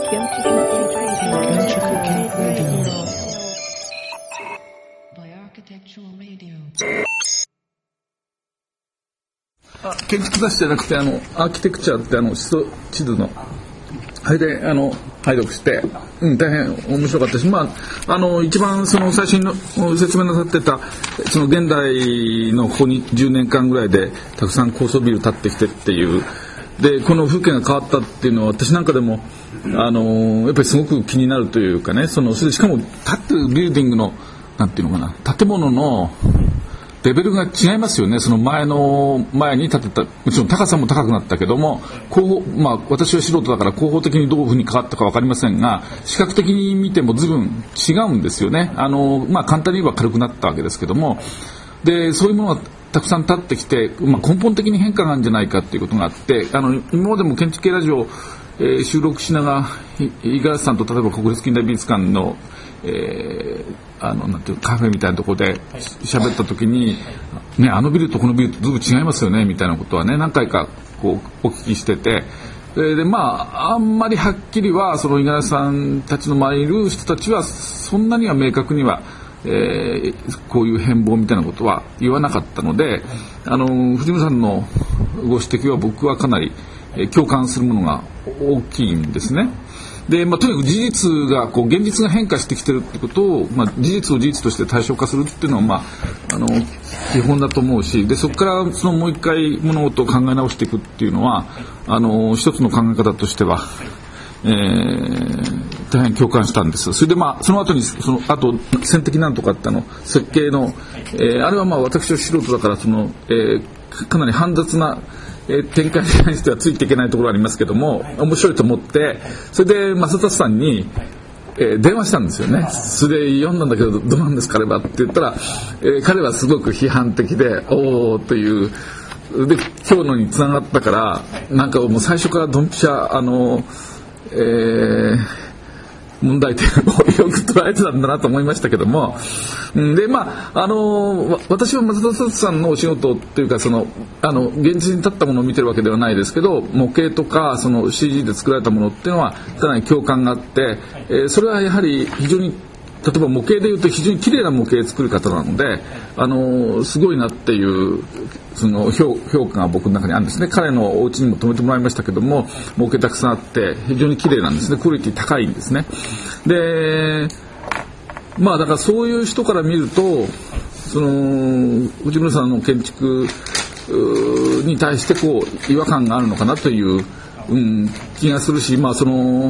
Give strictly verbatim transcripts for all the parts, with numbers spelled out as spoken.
建築雑誌じゃなくてあのアーキテクチャってあの地図地図のあれであの拝読して、うん、大変面白かったし、まあ、あの一番その最新の説明なさってたその現代のここにじゅうねんかんぐらいでたくさん高層ビル建ってきてっていうでこの風景が変わったっていうのは私なんかでもあのやっぱりすごく気になるというかねそのしかも建ってるビルディングのなんていうのかな建物のレベルが違いますよね。その前の前に建てたもちろん高さも高くなったけども広報、まあ、私は素人だから広報的にどういうふうに変わったか分かりませんが視覚的に見ても随分違うんですよね。あの、まあ、簡単に言えば軽くなったわけですけどもでそういうものがたくさん建ってきて、まあ、根本的に変化があるんじゃないかということがあってあの今までも建築系ラジオ、えー、収録しながら五十嵐さんと例えば国立近代美術館のえー、あのなんていうカフェみたいなところで喋った時に、ね、あのビルとこのビルとずいぶん違いますよねみたいなことはね何回かこうお聞きしててでまああんまりはっきりはその五十嵐さんたちの周りにいる人たちはそんなには明確には、えー、こういう変貌みたいなことは言わなかったのであの藤村さんのご指摘は僕はかなり、えー、共感するものが大きいんですね。でまあ、とにかく事実がこう現実が変化してきているということを、まあ、事実を事実として対象化するっていうのは、まあ、あの基本だと思うしでそこからそのもう一回物事を考え直していくっていうのはあの一つの考え方としては、えー、大変共感したんです。それで、まあ、その後にそのあと線的なんとかってあの設計の、えー、あれはまあ私は素人だからその、えー、かなり煩雑なえー、展開に対してはついていけないところがありますけども面白いと思ってそれで正達さんに、えー、電話したんですよね。それで読んだんだけどどうなんですかねって言ったら、えー、彼はすごく批判的でおーというで今日のにつながったからなんかもう最初からドンピシャあの、えー問題点をよく捉えてたんだなと思いましたけどもで、まあ、あの私は松田達さんのお仕事っていうかそのあの現実に立ったものを見てるわけではないですけど模型とかその シージー で作られたものっていうのはかなり共感があって、えー、それはやはり非常に例えば模型でいうと非常に綺麗な模型を作る方なのであのすごいなっていうその 評, 評価が僕の中にあるんですね。彼のお家にも泊めてもらいましたけども模型たくさんあって非常に綺麗なんですね。クオリティ高いんですね。でまあだからそういう人から見るとその内村さんの建築に対してこう違和感があるのかなという、うん、気がするしまあその、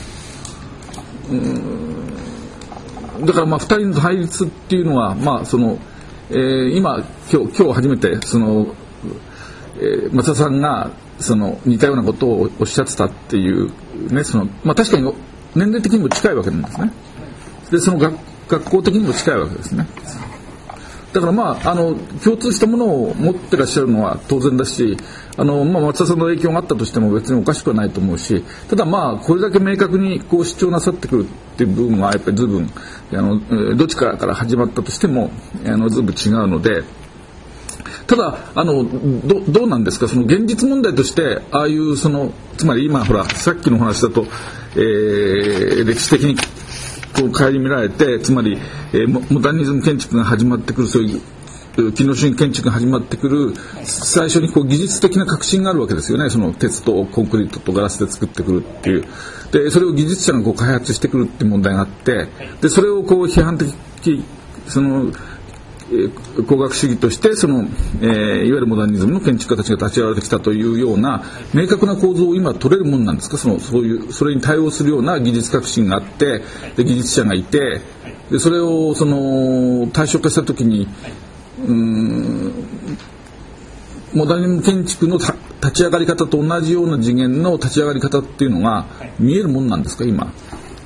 うんだからまあふたりの対立っていうのは、まあそのえー、今今日今日初めてその、えー、松田さんがその似たようなことをおっしゃってたっていうねその、まあ、確かに年齢的にも近いわけなんですね。でその 学, 学校的にも近いわけですね。だからまああの共通したものを持ってらっしゃるのは当然だしあの、まあ、松田さんの影響があったとしても別におかしくはないと思うしただまあこれだけ明確にこう主張なさってくるっていう部分はやっぱり随分あのどっちからから始まったとしてもあの随分違うのでただあの ど, どうなんですかその現実問題としてああいうそのつまり今ほらさっきの話だと、えー、歴史的にこう顧みられてつまり、えー、モダニズム建築が始まってくるそういう機能主義建築が始まってくる最初にこう技術的な革新があるわけですよね。その鉄とコンクリートとガラスで作ってくるっていうでそれを技術者がこう開発してくるっていう問題があってでそれをこう批判的その工学主義としてその、えー、いわゆるモダニズムの建築家たちが立ち上がってきたというような明確な構造を今取れるものなんですか。そのそういうそれに対応するような技術革新があってで技術者がいてでそれをその対象化したときにうーんモダニズム建築の立ち上がり方と同じような次元の立ち上がり方っていうのが見えるものなんですか今。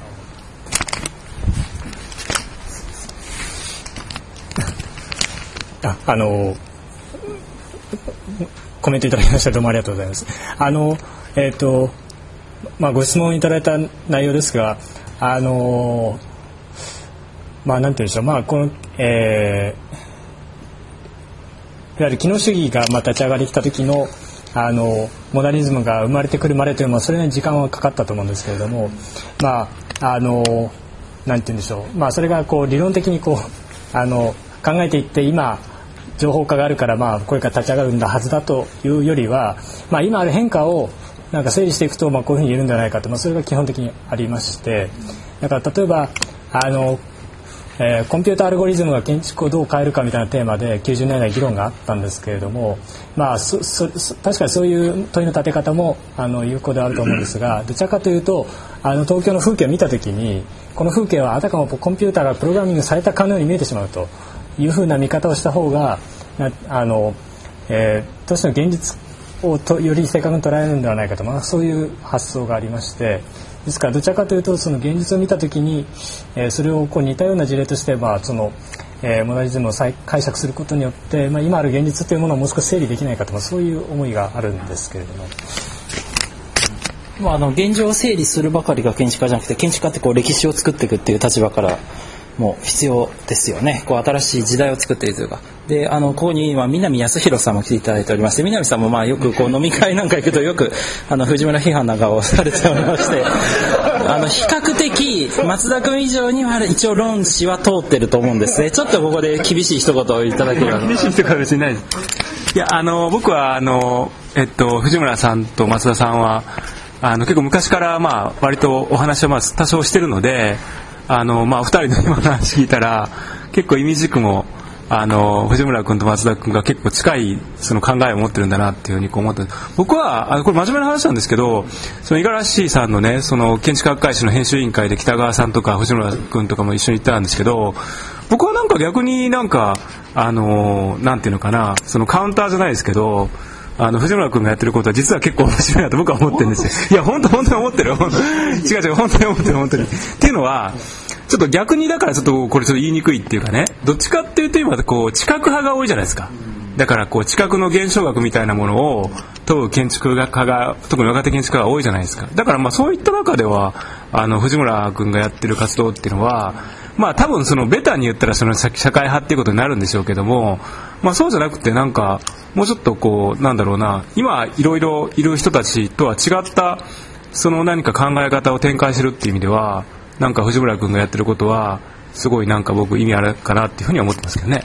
あ, あのコメントいただきましたどうもありがとうございます。あの、えーとまあ、ご質問いただいた内容ですがあのまあなんていうんでしょう、まあこのえー、いわゆる機能主義がまあ立ち上がりきた時の、 あのモダニズムが生まれてくるまでというのはそれなりに時間はかかったと思うんですけれども、まああのなんて言うんでしょう、まあ、それがこう理論的にこうあの考えていって今情報化があるからまあこれから立ち上がるんだはずだというよりは、まあ、今ある変化をなんか整理していくとまあこういうふうに言えるんじゃないかと、まあ、それが基本的にありまして、だから例えばあのえー、コンピュータアルゴリズムが建築をどう変えるかみたいなテーマできゅうじゅうねんだい議論があったんですけれども、まあ、そそ確かにそういう問いの立て方もあの有効であると思うんですが、どちらかというとあの東京の風景を見たときにこの風景はあたかもコンピューターがプログラミングされたかのように見えてしまうというふうな見方をした方がなあの、えー、どうしても現実をとより正確に捉えるのではないかと、まあ、そういう発想がありまして、ですからどちらかというとその現実を見たときに、えー、それをこう似たような事例として、まあそのえー、モダニズムを再解釈することによって、まあ、今ある現実というものをもう少し整理できないかと、まあ、そういう思いがあるんですけれども、 まあ、あの現状を整理するばかりが建築家じゃなくて、建築家ってこう歴史を作っていくっていう立場からもう必要ですよね。こう新しい時代を作っているというかで、あのここに今南康弘さんも来ていただいておりまして、南さんもまあよくこう飲み会なんか行くとよくあの藤村批判なんかをされておりましてあの比較的松田君以上には一応論旨は通ってると思うんですね。ちょっとここで厳しい一言をいただければ。 厳しい人から別にないです。いやあの僕はあの、えっと、藤村さんと松田さんはあの結構昔からまあ割とお話をまあ多少してるので、あのまあふたりの今の話聞いたら結構意味軸もあの藤村君と松田君が結構近いその考えを持ってるんだなっていうふうにこう思って、僕はあのこれ真面目な話なんですけど、その五十嵐さんのねその建築学会誌の編集委員会で北川さんとか藤村君とかも一緒に行ったんですけど、僕はなんか逆になんかあのなんていうのかな、そのカウンターじゃないですけど、あの藤村君がやってることは実は結構面白いなと僕は思ってるんですよ。いや本当本当に思ってる違う違う本当に思ってる本当にっていうのはちょっと逆にだからちょっとこれちょっと言いにくいっていうかね、どっちかっていうと今こう知覚派が多いじゃないですか。だからこう知覚の現象学みたいなものを問う建築家が特に若手建築家が多いじゃないですか。だからまあそういった中ではあの藤村君がやってる活動っていうのはまあ多分そのベタに言ったらその社会派っていうことになるんでしょうけども、まあそうじゃなくてなんかもうちょっとこうなんだろうな、今いろいろいる人たちとは違ったその何か考え方を展開するっていう意味ではなんか藤村君がやってることはすごいなんか僕意味あるかなっていうふうには思ってますけどね。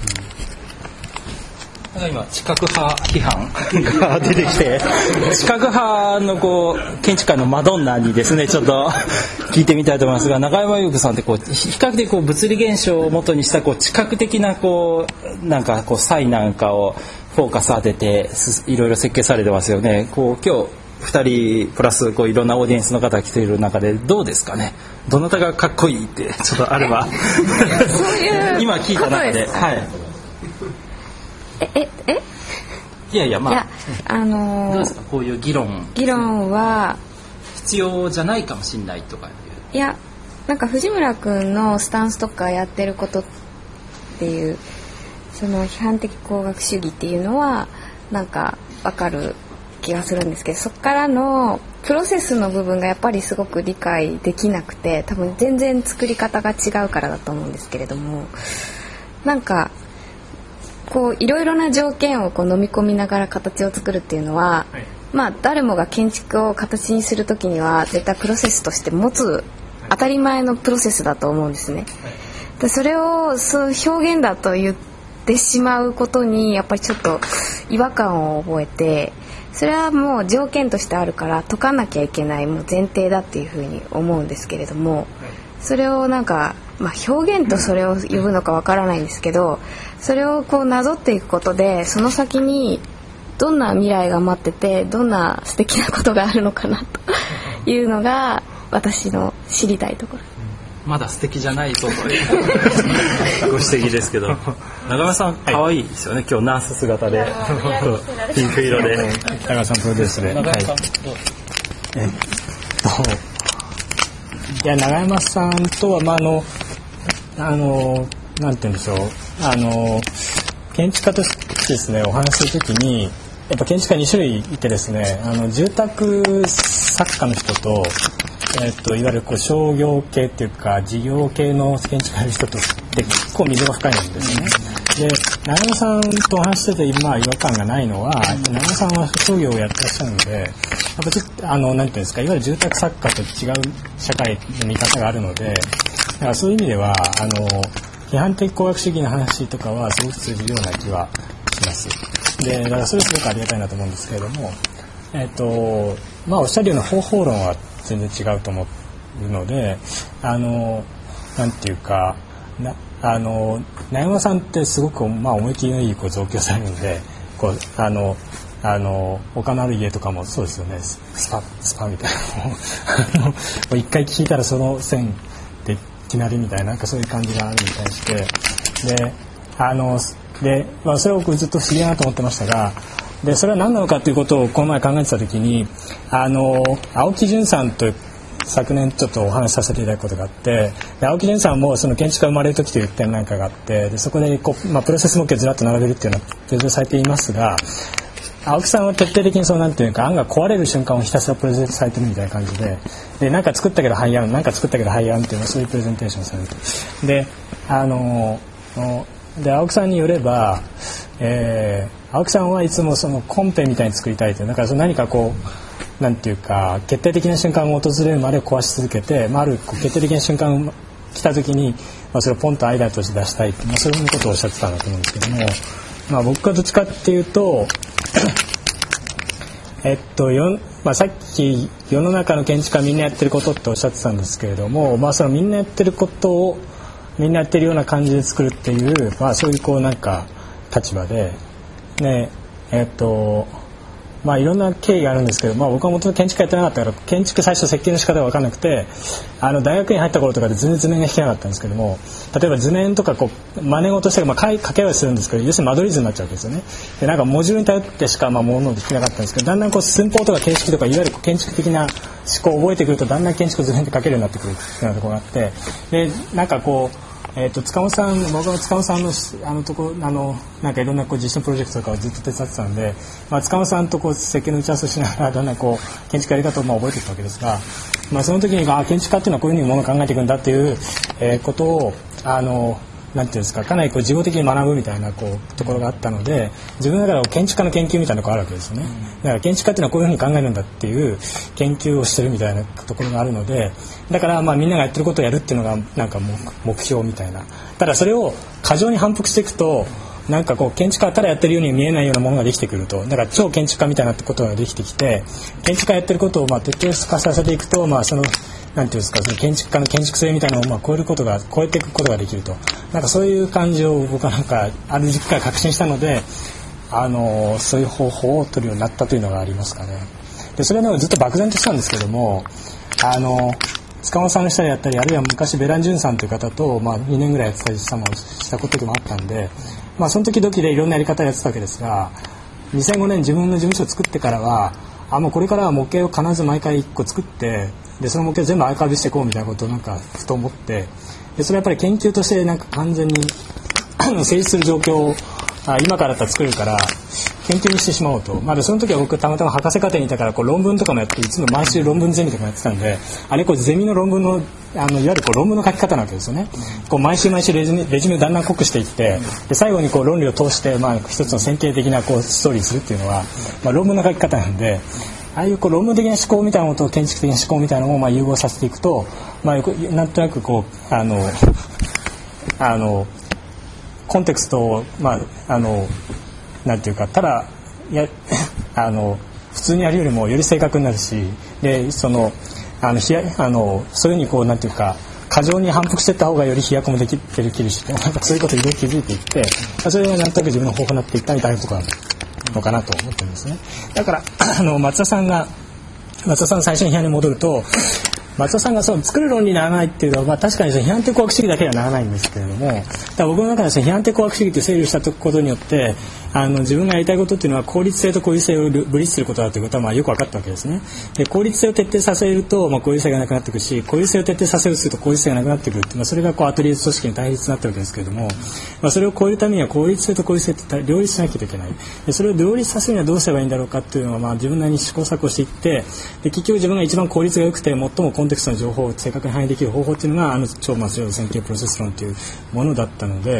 今知覚派批判が出てきて知覚派のこう建築家のマドンナにですねちょっと聞いてみたいと思いますが、中山優子さんってこう比較的こう物理現象を元にしたこう知覚的なこうなんかこう際なんかをフォーカス当てていろいろ設計されてますよね。こう今日ふたりプラスこういろんなオーディエンスの方が来ている中でどうですかね、どなたがかっこいいってちょっとあれば今聞いた中で、はい、 えええいやいやまあいや、あのー、 どうですかこういう議論議論は必要じゃないかもしれないとかいう。 いやなんか藤村君のスタンスとかやってることっていうその批判的工学主義っていうのはなんか分かる気がするんですけど、そこからのプロセスの部分がやっぱりすごく理解できなくて、多分全然作り方が違うからだと思うんですけれども、なんかこういろいろな条件をこう飲み込みながら形を作るっていうのは、はい、まあ誰もが建築を形にするときには絶対プロセスとして持つ当たり前のプロセスだと思うんですね。でそれをそう表現だと言ってしまうことにやっぱりちょっと違和感を覚えて、それはもう条件としてあるから解かなきゃいけないもう前提だっていうふうに思うんですけれども、それをなんか、まあ、表現とそれを呼ぶのかわからないんですけど、それをこうなぞっていくことでその先にどんな未来が待っててどんな素敵なことがあるのかなというのが私の知りたいところ。 まだ素敵じゃないぞというご指摘ですけど、中山さん可愛いですよね、はい、今日ナース姿でピンク色で中山さんプロデュースで中山さん、はい、 えっといや永山さんとは、まあ、あのあのなんて言うんでしょう、あの建築家としてですねお話しするときにやっぱ建築家に種類いてですね、あの住宅作家の人とえー、といわゆるこう商業系っていうか事業系の建築家の人とって結構溝が深いんですね。 で長山さんとお話ししてて、まあ、違和感がないのは長山さんは商業をやってらっしゃるのでやっぱちょっとあのなんていうんですかいわゆる住宅作家と違う社会の見方があるのでだからそういう意味ではあの批判的工学主義の話とかはすごく通じるような気はします。でだからそれすごくありがたいなと思うんですけれども、えっとまあ、おっしゃるような方法論は全然違うと思うのであのなんていうかなあの長山さんってすごく、まあ、思い切りのいいこう造形されるのでこうあのあの他のある家とかもそうですよねスパスパみたいなもう一回聞いたらその線でいきなりみたいな、なんかそういう感じがあるに対してであので、まあ、それを僕ずっと不思議だなと思ってましたがでそれは何なのかということをこの前考えてた時にあの青木淳さんと昨年ちょっとお話しさせていただくことがあってで青木淳さんもその建築が生まれる時という点なんかがあってでそこでこう、まあ、プロセス模型をずらっと並べるっていうのはプレゼンされていますが青木さんは徹底的にそうなんていうか案が壊れる瞬間をひたすらプレゼンされてるみたいな感じででなんか作ったけど廃案なんか作ったけど廃案っていうのはそういうプレゼンテーションをされるとであので青木さんによれば、えー、青木さんはいつもそのコンペみたいに作りたいというだからその何かこうなんていうか決定的な瞬間が訪れるまで壊し続けて、まあ、あるこう決定的な瞬間が来た時に、まあ、それをポンとアイデアとして出したいって、まあ、そういうことをおっしゃってたんだと思うんですけども、まあ、僕はどっちかっていうとえっとよまあ、さっき世の中の建築家みんなやってることっておっしゃってたんですけれども、まあ、そのみんなやってることをみんなやってるような感じで作るっていう、まあ、そういうこうなんか立場で、ねえっとまあ、いろんな経緯があるんですけど、まあ、僕は元々建築家やってなかったから建築最初設計の仕方が分からなくてあの大学に入った頃とかで全然図面が引けなかったんですけども例えば図面とかこう真似事してまあ掛け合いするんですけど要するに間取り図になっちゃうわけですよね。でなんかモジュールに頼ってしかまあ物をできなかったんですけどだんだんこう寸法とか形式とかいわゆるこう建築的な思考を覚えてくるとだんだん建築図面で書けるようになってくるっていうようなところがあってでなんかこうえー、と塚本さん僕の塚本さんのあのとこあのなんかいろんなこう実証プロジェクトとかをずっと手伝ってたんで、まあ、塚本さんとこう設計の打ち合わせをしながらだんだんこう建築やり方をまあ覚えていくわけですが、まあ、その時にあ建築家っていうのはこういうふうにものを考えていくんだっていう、えー、ことをあのなんていうんですかかなりこう事後的に学ぶみたいなこうところがあったので自分の中で建築家の研究みたいなのがあるわけですよね。だから建築家っていうのはこういうふうに考えるんだっていう研究をしてるみたいなところがあるのでだからまあみんながやってることをやるっていうのがなんか目標みたいなただそれを過剰に反復していくとなんかこう建築家ただやってるように見えないようなものができてくるとだから超建築家みたいなことができてきて建築家やってることをまあ徹底化させていくとまあそのなんていうんですかその建築家の建築性みたいなのをまあ超えることが超えていくことができるとなんかそういう感じを僕はなんかある時期から確信したのであのそういう方法を取るようになったというのがありますかね。でそれはずっと漠然としたんですけどもあの塚本さんの下でやったりあるいは昔ベランジュンさんという方と、まあ、にねんぐらいやってたりしたこともあったんで、まあ、その時々でいろんなやり方をやってたわけですがにせんごねん自分の事務所を作ってからはあもうこれからは模型を必ず毎回いっこ作ってでその模型を全部アーカイブしていこうみたいなことをなんかふと思ってでそれはやっぱり研究としてなんか完全に成立する状況をあ今からだったら作れるから研究にしてしまおうと、まあ、その時は僕たまたま博士課程にいたからこう論文とかもやっていつも毎週論文ゼミとかもやってたんであれこうゼミの論文のあのいわゆるこう論文の書き方なわけですよね。こう毎週毎週レジュメ、レジュメをだんだん濃くしていってで最後にこう論理を通して、まあ、一つの線形的なこうストーリーするっていうのは、まあ、論文の書き方なんでああいうこう論文的な思考みたいなことと建築的な思考みたいなのをまあ融合させていくと、まあ、なんとなくこうあのあのコンテクストを、まあ、あのなんていうかただやあの普通にやるよりもより正確になるしでそのあのひやあのそういうふうにこうなんていうか過剰に反復していった方がより飛躍もできてできるしなんかそういうことに気づいていってそれがなんとなく自分の方法になっていったみたいなところなのかなと思ってるんですね。だからあの松田さんが松田さんの最初の批判に戻ると松田さんがそう作る論にならないっていうのは、まあ、確かに批判的工学主義だけではならないんですけれどもだから僕の中で批判的工学主義という整理をしたことによってあの自分がやりたいことっていうのは効率性と効率性を分立することだということはまあよく分かったわけですね。で効率性を徹底させると、まあ、効率性がなくなっていくし効率性を徹底させるとすると効率性がなくなってくるっていう、まあ、それがこうアトリエ組織の対立になっているわけですけれども、まあ、それを超えるためには効率性と効率性って両立しなきゃいけないでそれを両立させるにはどうすればいいんだろうかっていうのは、まあ、自分なりに試行錯誤していってで結局自分が一番効率が良くて最もコンテクストの情報を正確に反映できる方法っていうのがあの超マスロー線形プロセス論というものだったので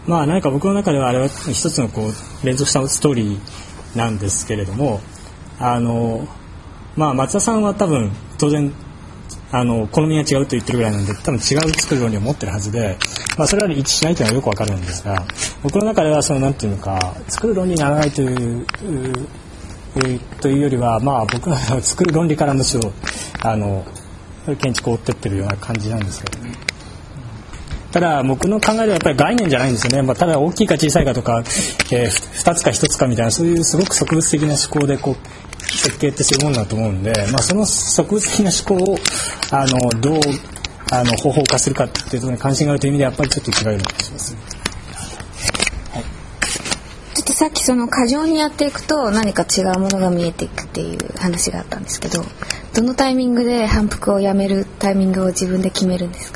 まあ何か僕の中ではあれは一つのこう連続したストーリーなんですけれども、あのまあ松田さんは多分当然あの好みが違うと言ってるぐらいなんで多分違う作る論理を持ってるはずで、まあ、それは一致しないというのはよくわかるんですが、僕の中ではそのなんていうのか作る論理にならないというというよりは、まあ僕の中では作る論理からむしろあの建築を追ってってるような感じなんですけどね。ただ僕の考えではやっぱり概念じゃないんですよね。まあ、ただ大きいか小さいかとか、えー、ふたつかひとつかみたいなそういうすごく植物的な思考でこう設計ってするものだと思うんで、まあ、その植物的な思考をあのどうあの方法化するかっていうところに関心があるという意味ではやっぱりちょっと違うような気がします。 はい、ちょっとさっきその過剰にやっていくと何か違うものが見えていくっていう話があったんですけど、どのタイミングで反復をやめるタイミングを自分で決めるんですか？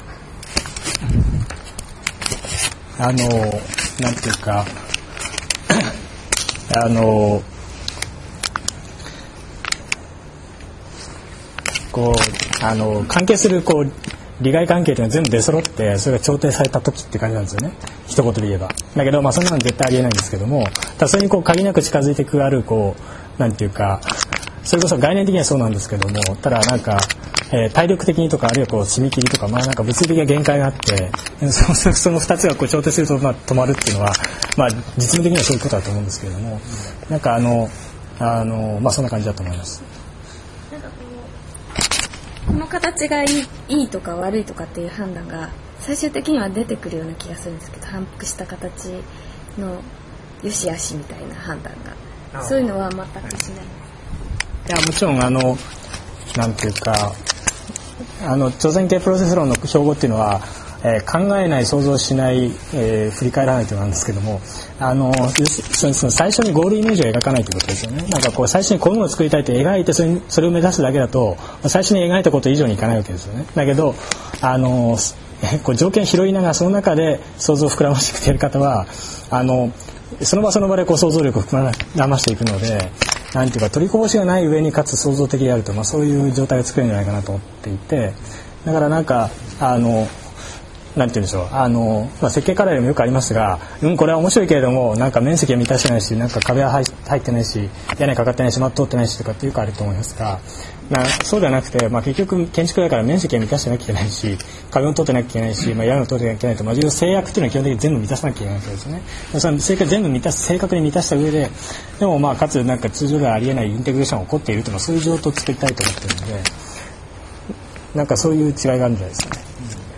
あのなんていうかあのこうあの関係するこう利害関係というのは全部出揃ってそれが調停された時って感じなんですよね、一言で言えば。だけど、まあ、そんなの絶対ありえないんですけども、ただそれにこう限りなく近づいていくあるこうなんていうかそれこそ概念的にはそうなんですけども、ただなんか、えー、体力的にとかあるいはこう締め切りとか、まあ、なんか物理的な限界があってその、そのふたつがこう調停するとまあ止まるっていうのは、まあ、実務的にはそういうことだと思うんですけれども、なんかあのあの、まあ、そんな感じだと思います。 なんかこうこの形がいい、いいとか悪いとかっていう判断が最終的には出てくるような気がするんですけど、反復した形の良し悪しみたいな判断がそういうのは全くしない。 いやもちろんあのなんていうかあの超線形プロセス論の標語っていうのは、えー、考えない想像しない、えー、振り返らないというのなんですけども、あのその最初にゴールイメージを描かないということですよね。なんかこう最初にこういうのを作りたいって描いてそれ、それを目指すだけだと最初に描いたこと以上にいかないわけですよね。だけどあのこう条件拾いながらその中で想像を膨らましていくやり方はあのその場その場でこう想像力を膨らましていくので、なんていうか取りこぼしがない上にかつ創造的であると、まあ、そういう状態が作れるんじゃないかなと思っていて、だからなんかあのなんていうんでしょう、あの、まあ、設計課題でもよくありますが、うん、これは面白いけれどもなんか面積は満たしてないし、なんか壁は入ってないし屋根かかってないしマット通ってないしとかってよくあると思いますが、まあ、そうではなくて、まあ、結局建築だから面積は満たしてなきゃいけないし壁も通ってなきゃいけないし、まあ、屋根も通ってなきゃいけないと、まあ、制約というのは基本的に全部満たさなきゃいけないわけですよね。その正確全部満たす正確に満たした上ででもまあかつなんか通常ではありえないインテグレーションが起こっているというのはそういう状況を作りたいと思っているので、なんかそういう違いがあるんじゃないですかね。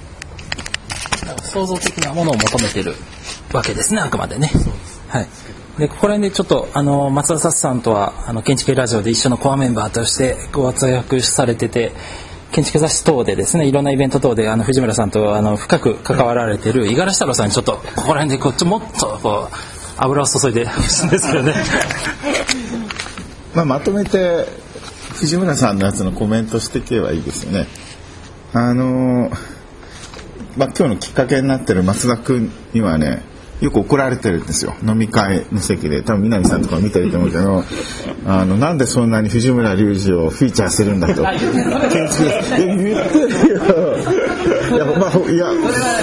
創造的なものを求めてるわけですね、あくまでね。はい。でここら辺でちょっとあの松田達さんとはあの建築系ラジオで一緒のコアメンバーとしてご活躍されてて、建築雑誌等でですねいろんなイベント等であの藤村さんとあの深く関わられている五十嵐太郎さんにちょっとここら辺でこっちもっとこう油を注いでほしいんですよね。 まあ、まとめて藤村さんのやつのコメントしていけばいいですよね。あの、まあ、今日のきっかけになってる松田君にはねよく怒られてるんですよ、飲み会の席で。多分南さんとか見てると思うけどあのなんでそんなに藤村隆二をフィーチャーするんだと建築で言ってるよ。いやまあいや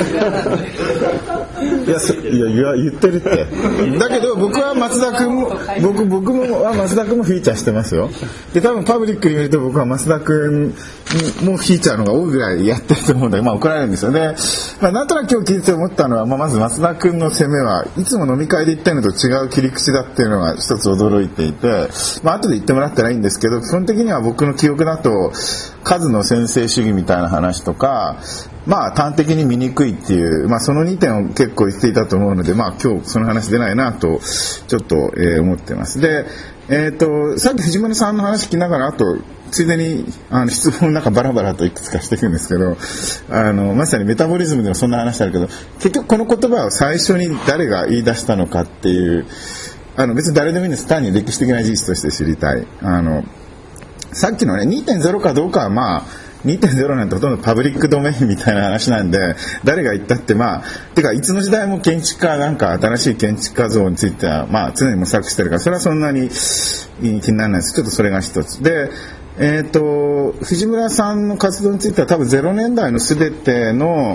いやいやいや言ってるって。だけど僕は松田君も僕僕もは松田君もフィーチャーしてますよ。で多分パブリックに見ると僕は松田君もフィーチャーのが多いぐらいやってると思うんだけど、まあ怒られるんですよね。まあ、なんとなく今日聞いて思ったのは、まあ、まず松田君の攻めはいつも飲み会で言ったのと違う切り口だっていうのが一つ驚いていて、まあ後で言ってもらったらいいんですけど、基本的には僕の記憶だと数の先制主義みたいな話とか、まあ端的に見にくいっていう、まあ、そのにてんを結構言っていたと思うので、まあ今日その話出ないなとちょっと、えー、思ってます。で、えー、とさっき藤村さんの話聞きながらあとついでにあの質問なんかバラバラといくつかしていくんですけど、あのまさにメタボリズムでもそんな話あるけど、結局この言葉を最初に誰が言い出したのかっていう、あの別に誰でもいいんです。単に歴史的な事実として知りたい。あのさっきのね にてんゼロ かどうかはまあにてんゼロ なんてほとんどパブリックドメインみたいな話なんで、誰が言ったってまあてかいつの時代も建築家なんか新しい建築家像についてはまあ常に模索してるから、それはそんなに気にならないです。ちょっとそれが一つで、えーと藤村さんの活動については多分ゼロねんだいの全ての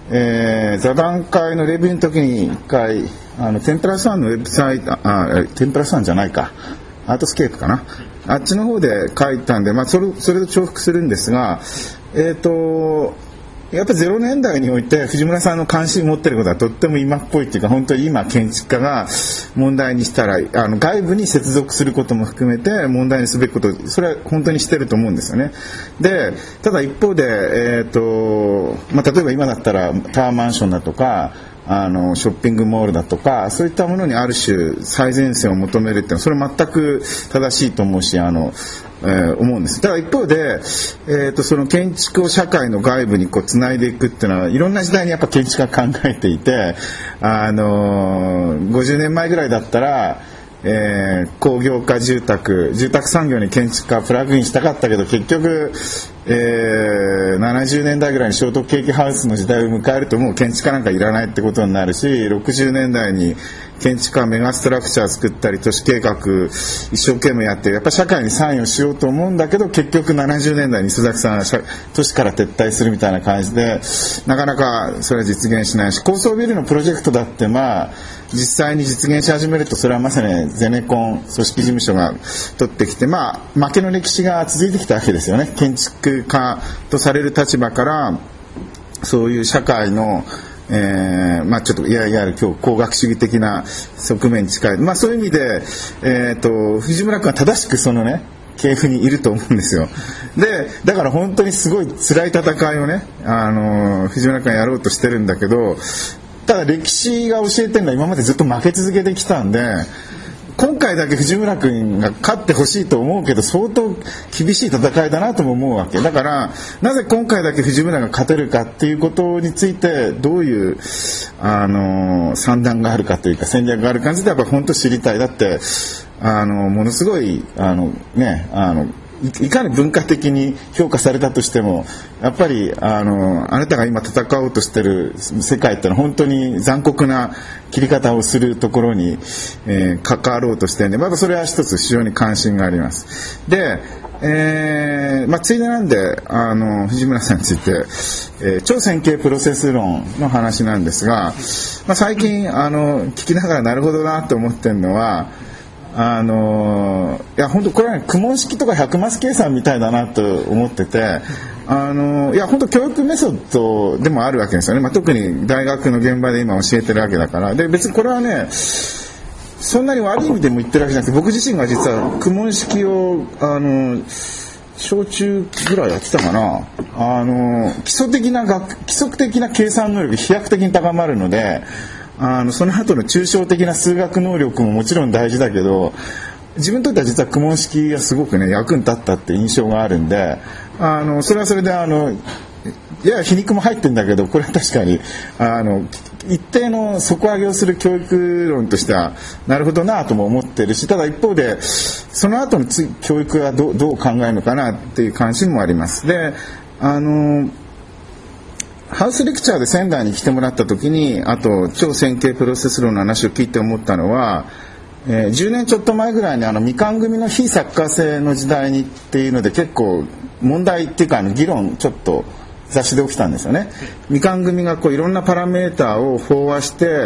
えー、座談会のレビューの時に一回あの天ぷらさんのウェブサイト、あ天ぷらさんじゃないかアートスケープかな、あっちの方で書いたんで、まあ、それそれと重複するんですが、えーとやっぱりゼロねんだいにおいて藤村さんの関心を持っていることはとっても今っぽいっていうか、本当に今建築家が問題にしたらあの外部に接続することも含めて問題にすべきこと、それは本当にしてると思うんですよね。でただ一方で、えーとまあ、例えば今だったらタワーマンションだとかあのショッピングモールだとかそういったものにある種最前線を求めるっていうのはそれは全く正しいと思うし、あのえー、思うんです。ただ一方で、えー、とその建築を社会の外部にこうつないでいくっていうのはいろんな時代にやっぱ建築家考えていて、あのー、ごじゅうねんまえぐらいだったら、えー、工業化住宅住宅産業に建築家プラグインしたかったけど結局、えー、ななじゅうねんだいぐらいにショートケーキハウスの時代を迎えるともう建築家なんかいらないってことになるし、ろくじゅうねんだいに建築家メガストラクチャー作ったり都市計画一生懸命やってやっぱ社会に参与しようと思うんだけど結局ななじゅうねんだいに須崎さんは都市から撤退するみたいな感じでなかなかそれは実現しないし、高層ビルのプロジェクトだってまあ実際に実現し始めるとそれはまさにゼネコン組織事務所が取ってきて、まあ負けの歴史が続いてきたわけですよね。建築家とされる立場からそういう社会のえーまあ、ちょっといわゆる今日工学主義的な側面に近い、まあ、そういう意味で、えー、と藤村君は正しくそのね系譜にいると思うんですよ。でだから本当にすごい辛い戦いをね、あのー、藤村君はやろうとしてるんだけど、ただ歴史が教えてるのは今までずっと負け続けてきたんで今回だけ藤村君が勝ってほしいと思うけど相当厳しい戦いだなとも思うわけだから、なぜ今回だけ藤村が勝てるかっていうことについてどういうあの算段があるかというか戦略があるかについてやっぱ本当知りたい。だってあのものすごいあのねあのいかに文化的に評価されたとしてもやっぱりあのあなたが今戦おうとしてる世界ってのは本当に残酷な切り方をするところに、えー、関わろうとしてるんで、まだそれは一つ非常に関心があります。で、えーまあ、ついでなんであの藤村さんについて、えー、超線形プロセス論の話なんですが、まあ、最近あの聞きながらなるほどなと思ってるのはあのいや本当これは、ね、苦問式とか百マス計算みたいだなと思ってて、あのいや本当教育メソッドでもあるわけですよね、まあ、特に大学の現場で今教えてるわけだから。で別にこれはねそんなに悪い意味でも言ってるわけじゃなくて、僕自身が実は苦問式をあの小中ぐらいやってたかな、あの基礎的な学基礎的な計算能力飛躍的に高まるので、あのその後の抽象的な数学能力ももちろん大事だけど、自分にとっては実は苦問式がすごくね役に立ったって印象があるんで、あのそれはそれであのやや皮肉も入ってるんだけど、これは確かにあの一定の底上げをする教育論としてはなるほどなとも思ってるし、ただ一方でその後の教育はどう、どう考えるのかなっていう関心もあります。であのハウスレクチャーで仙台に来てもらった時に、あと超線形プロセス論の話を聞いて思ったのは、えー、じゅうねんちょっと前ぐらいにあの未完組の非サッカー性の時代にっていうので結構問題っていうかあの議論ちょっと雑誌で起きたんですよね。未完組がこういろんなパラメーターを飽和して、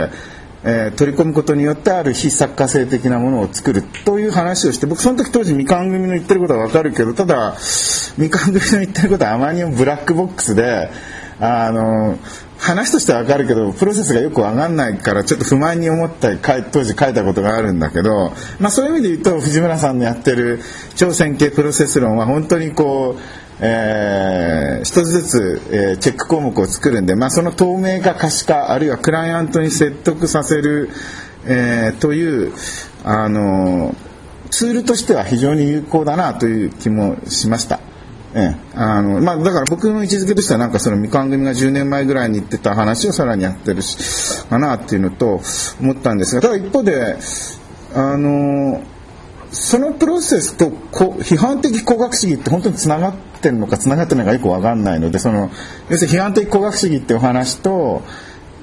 えー、取り込むことによってある非サッカー性的なものを作るという話をして、僕その時当時未完組の言ってることは分かるけど、ただ未完組の言ってることはあまりにもブラックボックスで、あの話としては分かるけどプロセスがよく分かんないからちょっと不満に思ったり当時書いたことがあるんだけど、まあ、そういう意味で言うと藤村さんのやってる超線形プロセス論は本当にこう、えー、一つずつ、えー、チェック項目を作るんで、まあ、その透明化可視化あるいはクライアントに説得させる、えー、というあのツールとしては非常に有効だなという気もしました。ええ、あのまあ、だから僕の位置づけとしてはなんかその未完組がじゅうねんまえぐらいに言ってた話をさらにやってるしかなっていうのと思ったんですが、ただ一方であのそのプロセスとこ批判的工学主義って本当につながってるのかつながってないのかよく分かんないので、その要するに批判的工学主義っていうお話と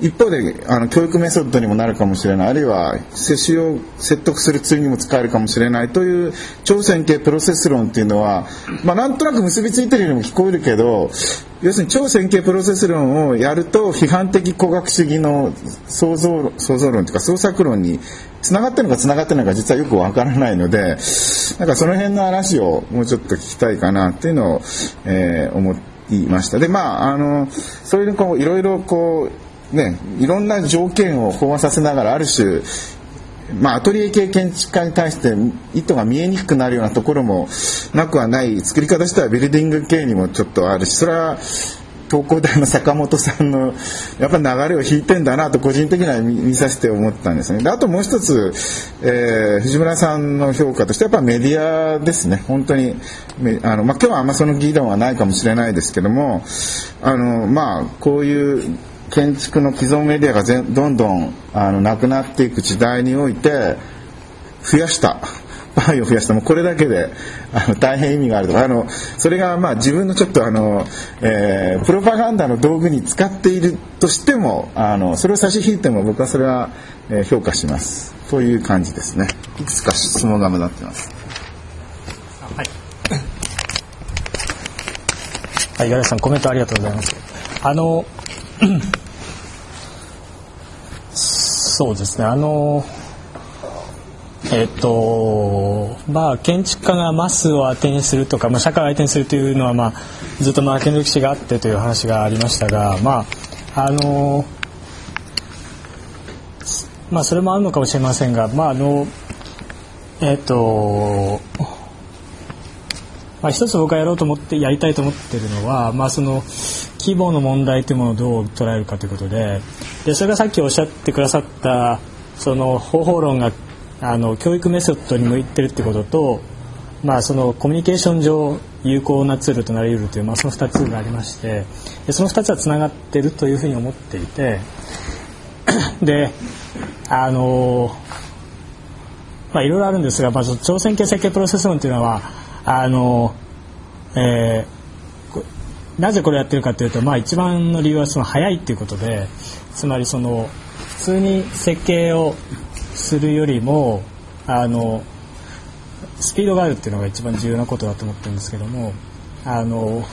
一方であの教育メソッドにもなるかもしれない、あるいは世襲を説得するツールにも使えるかもしれないという超線形プロセス論っていうのは、まあ、なんとなく結びついてるようにも聞こえるけど、要するに超線形プロセス論をやると批判的工学主義の創造創造論というか創作論につながってるのかつながってないのか実はよくわからないので、なんかその辺の話をもうちょっと聞きたいかなっていうのを、えー、思いました。で、まああのそういうこういろいろこうね、いろんな条件を飽和させながらある種、まあ、アトリエ系建築家に対して意図が見えにくくなるようなところもなくはない。作り方自体はビルディング系にもちょっとあるし、それは東工大の坂本さんのやっぱり流れを引いてんだなと個人的には 見, 見させて思ったんですね。で、あともう一つ、えー、藤村さんの評価としてやっぱメディアですね。本当にあの、まあ、今日はあんまその議論はないかもしれないですけども、あの、まあ、こういう建築の既存メディアがぜどんどんあのなくなっていく時代において増やしたパイを増やした、もうこれだけであの大変意味があるとか、あのそれがまあ自分のちょっとあの、えー、プロパガンダの道具に使っているとしても、あのそれを差し引いても僕はそれは、えー、評価しますという感じですね。いくつか質問が目立ってます。 はい、はい、五十嵐さんコメントありがとうございます。あのそうですね、あのえっとまあ建築家がマスを当てにするとか、まあ、社会を相手にするというのは、まあ、ずっと負けの歴史があってという話がありましたが、まああのまあそれもあるのかもしれませんが、まああのえっとまあ、一つ僕がやろうと思ってやりたいと思っているのは、まあ、その規模の問題というものをどう捉えるかということで、でそれがさっきおっしゃってくださったその方法論があの教育メソッドに向いているということと、まあ、そのコミュニケーション上有効なツールとなり得るという、まあ、そのふたつがありまして、でそのふたつはつながっているというふうに思っていて、であのまあいろいろあるんですが、まあ、超線形設計プロセス論というのはあの、えー、なぜこれをやってるかというと、まあ、一番の理由はその早いということで、つまりその普通に設計をするよりもあのスピードがあるっていうのが一番重要なことだと思ってるんですけども、あの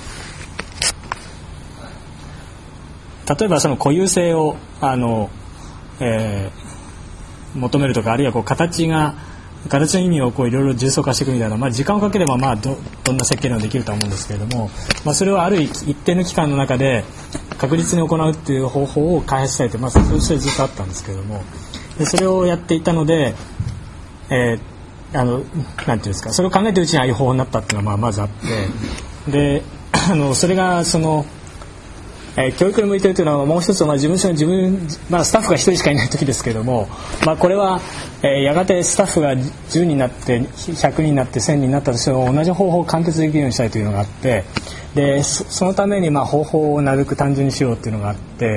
例えばその固有性をあの、えー、求めるとか、あるいはこう形が形の意味をこういろいろ重層化していくみたいな、まあ、時間をかければまあ ど, どんな設計でもできるとは思うんですけれども、まあ、それをある一定の期間の中で確実に行うっていう方法を開発したいと、まあ、それずっとあったんですけれども、でそれをやっていたので、えー、あのなんていうんですか、それを考えてるうちにああいう方法になったっていうのはまあまずあって、であのそれがそのえー、教育に向いているというのはもう一つは、まあ、事務所の自分、まあ、スタッフが一人しかいない時ですけれども、まあ、これは、えー、やがてスタッフがじゅうにんになってひゃくにんになってせんにんになったとしても同じ方法を完結できるようにしたいというのがあって、で そ, そのためにまあ方法をなるべく単純にしようというのがあって、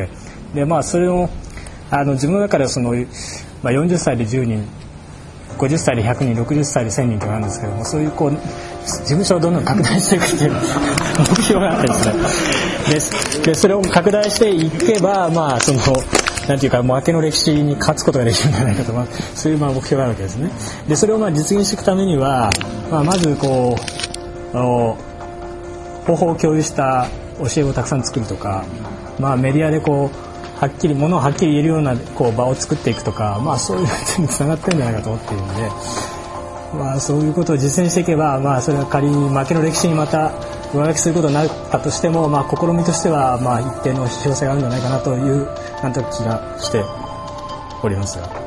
で、まあ、それをあの自分の中ではその、まあ、よんじゅっさいでじゅうにん、ごじゅっさいでひゃくにん、ろくじゅっさいでせんにんとかあるんですけども、そういうこう事務所をどんどん拡大していくという目標があってですね、で, でそれを拡大していけば、まあそのなんていうか負けの歴史に勝つことができるんじゃないかと、まあ、そういうまあ目標があるわけですね。でそれをまあ実現していくためには、まあ、まずこう方法を共有した教えをたくさん作るとか、まあ、メディアでこうはっきりものをはっきり言えるようなこう場を作っていくとか、まあ、そういうことにつながってるんじゃないかと思っているので、まあ、そういうことを実践していけば、まあ、それが仮に負けの歴史にまた上書きすることになったとしても、まあ、試みとしてはまあ一定の必要性があるんじゃないかなというなんとなく気がしておりますが。